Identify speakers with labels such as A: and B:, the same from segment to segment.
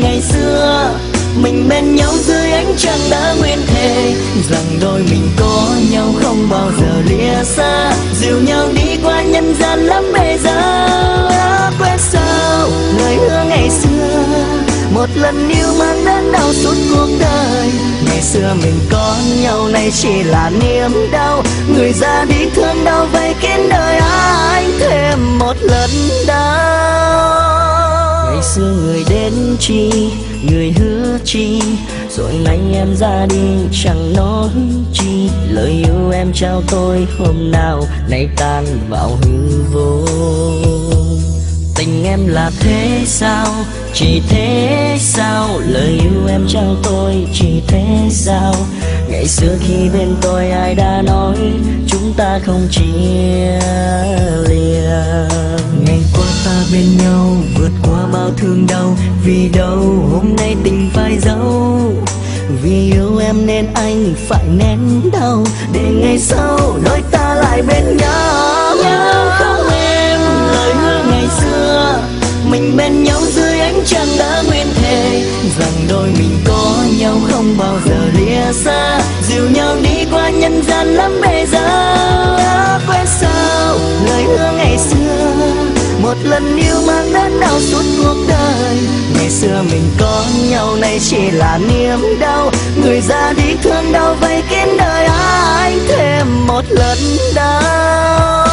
A: ngày xưa. Mình bên nhau dưới ánh trăng đã nguyện thề rằng đôi mình có nhau không bao giờ lìa xa, dìu nhau đi qua nhân gian lắm bề giá. Quên sao lời hứa ngày xưa, một lần yêu mang đến đau suốt cuộc đời. Ngày xưa mình có nhau nay chỉ là niềm đau, người ra đi thương đau vây kín đời anh thêm một lần đau. Ngày xưa người đến chi, người hứa chi, rồi nay em ra đi chẳng nói chi. Lời yêu em trao tôi hôm nào nay tan vào hư vô. Tình em là thế sao, chỉ thế sao? Lời yêu em trao tôi chỉ thế sao? Ngày xưa khi bên tôi ai đã nói chúng ta không chia lìa. Ngày qua ta bên nhau vượt qua bao thương đau, vì đâu hôm nay tình phải giấu. Vì yêu em nên anh phải nén đau, để ngày sau đôi ta lại bên nhau. Nhớ không em lời hứa ngày xưa, mình bên nhau dưới ánh trăng đã nguyện thề rằng đôi mình có nhau không bao giờ lìa xa, dìu nhau đi qua nhân gian lắm bề giá. Quên sao lời hứa ngày xưa, một lần yêu mang đến đau suốt cuộc đời. Ngày xưa mình có nhau nay chỉ là niềm đau, người ra đi thương đau vây kín đời anh thêm một lần đau.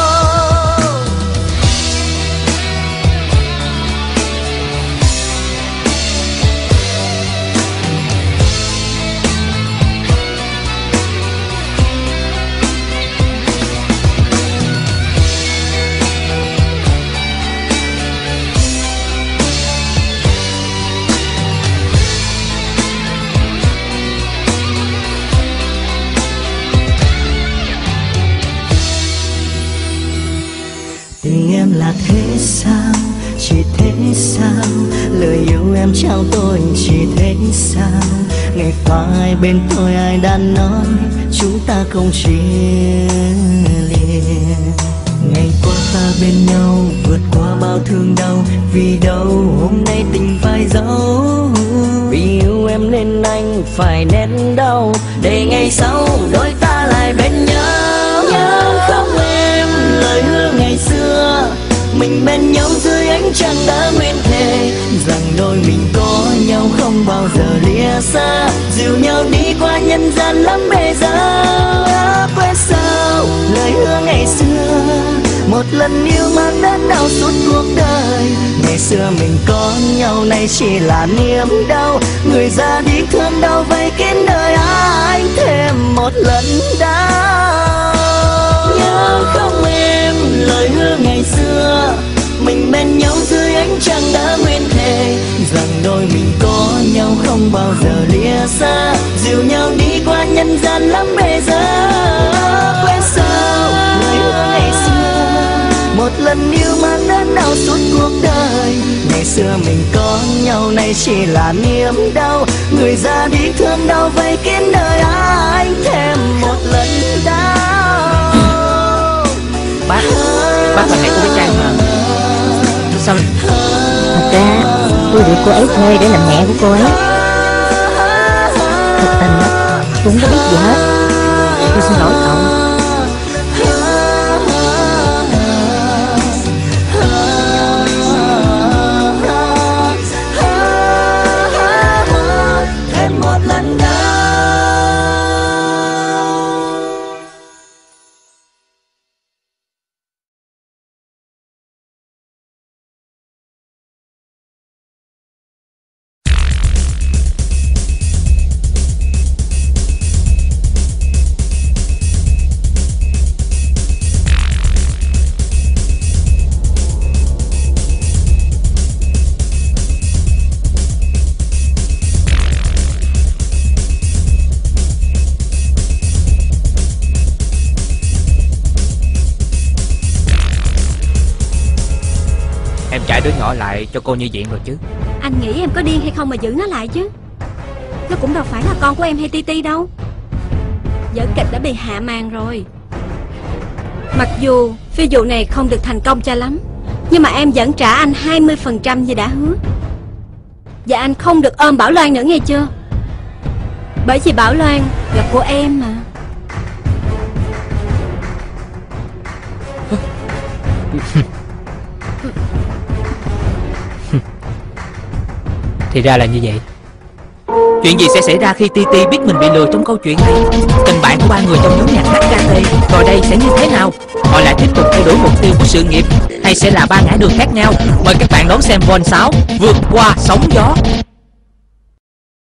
A: Tình em là thế sao, chỉ thế sao? Lời yêu em trao tôi chỉ thế sao? Ngày qua ai bên tôi ai đã nói chúng ta không chia lìa. Ngày qua ta bên nhau vượt qua bao thương đau, vì đâu hôm nay tình phải giấu. Vì yêu em nên anh phải nén đau, để ngày sau đôi ta lại bên nhau. Nhớ không em lời hứa ngày xưa, mình bên nhau dưới ánh trăng đã nguyện thề rằng đôi mình có nhau không bao giờ lìa xa, dìu nhau đi qua nhân gian lắm bề giá. Quên sao lời hứa ngày xưa, một lần yêu mang đến đau suốt cuộc đời. Ngày xưa mình có nhau nay chỉ là niềm đau, người ra đi thương đau vây kín đời anh thêm một lần đau. Nhớ không em lời hứa ngày xưa, mình bên nhau dưới ánh trăng đã nguyện thề rằng đôi mình có nhau không bao giờ lìa xa, dìu nhau đi qua nhân gian lắm bề giá. Quên sao lời hứa ngày xưa, một lần yêu mang đến đau suốt cuộc đời. Ngày xưa mình có nhau nay chỉ là niềm đau, người ra đi thương đau vây kín đời anh thêm một lần đau.
B: Bác là mẹ của bé Trang mà. Sao?
C: Thật ra tôi bị cô ấy thuê để làm mẹ của cô ấy. Thật tình tôi không có biết gì hết. Tôi xin lỗi cậu.
A: Thêm một lần nữa.
B: Em trả đứa nhỏ lại cho cô như diện rồi chứ.
D: Anh nghĩ em có điên hay không mà giữ nó lại chứ. Nó cũng đâu phải là con của em hay Titi đâu. Vở kịch đã bị hạ màn rồi. Mặc dù phi vụ này không được thành công cho lắm, nhưng mà em vẫn trả anh 20% như đã hứa. Và anh không được ôm Bảo Loan nữa nghe chưa? Bởi vì Bảo Loan là của em mà.
B: Thì ra là như vậy. Chuyện gì sẽ xảy ra khi Titi biết mình bị lừa trong câu chuyện này? Tình bạn của ba người trong nhóm nhạc HKT rồi đây sẽ như thế nào? Họ lại tiếp tục theo đuổi mục tiêu của sự nghiệp hay sẽ là ba ngã đường khác nhau? Mời các bạn đón xem Vol 6 Vượt qua sóng gió.